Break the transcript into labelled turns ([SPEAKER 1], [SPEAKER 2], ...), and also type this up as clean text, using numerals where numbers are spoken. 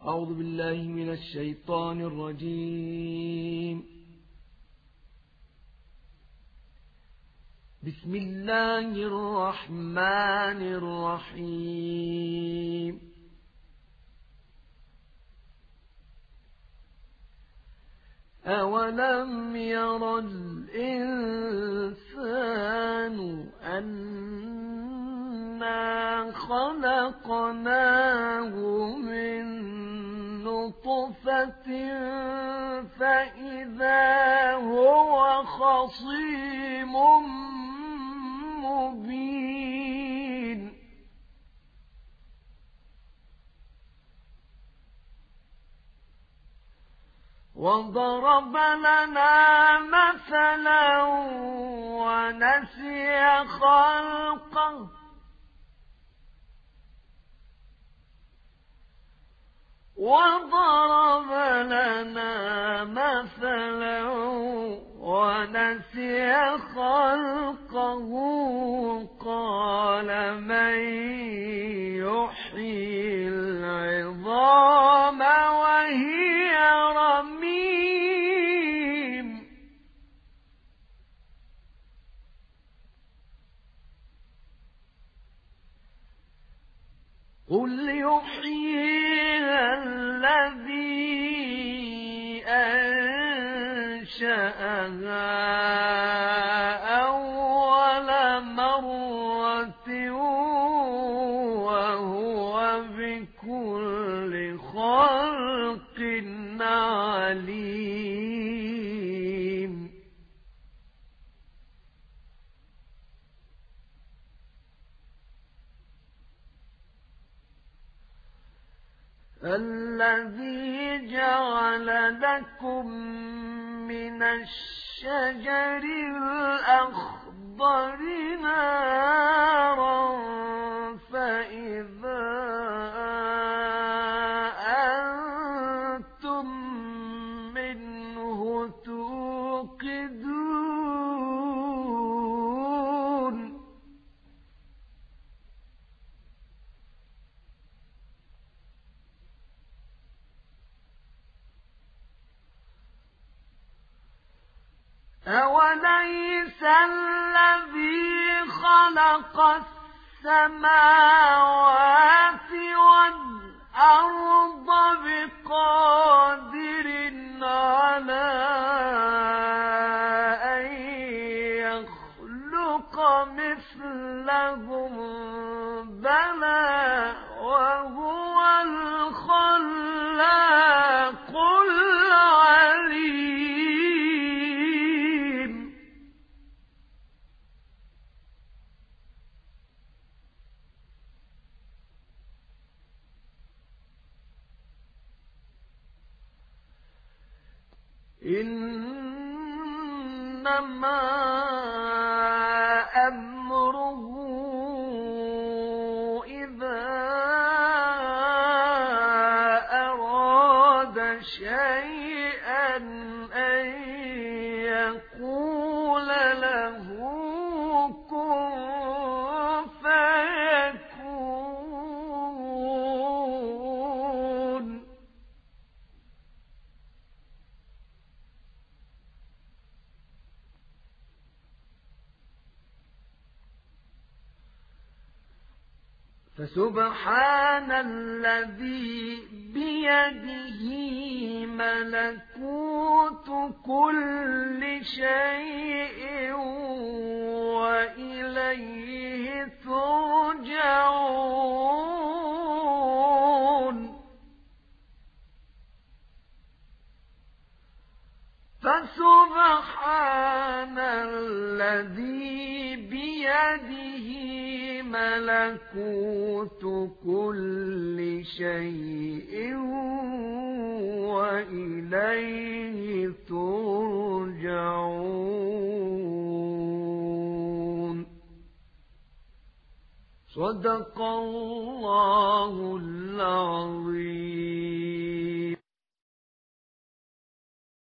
[SPEAKER 1] أعوذ بالله من الشيطان الرجيم. بسم الله الرحمن الرحيم. أولم ير الإنسان أنا خلقناه من نطفة فإذا هو خصيم مبين وضرب لنا مثلا ونسي خلقه قال من يحيي العظام وهي رميم قل يحييها الذي أنشأها أول مرة وهو بكل خلق عليم الذي جعل لكم من الشجر الأخضر نارا فإذا أنتم منه توقدون أوليس الذي خلق السماوات والأرض بقادر على أن يخلق مثلهم بلى وهو الخلاق العليم إنما أمره إذا أراد شيئا أن يقول له كن فيكون فسبحان الذي بيده ملكوت كل شيء وإليه ترجعون فسبحان الذي بيده ملكوت كل شيء وإليه ترجعون صدق الله العظيم.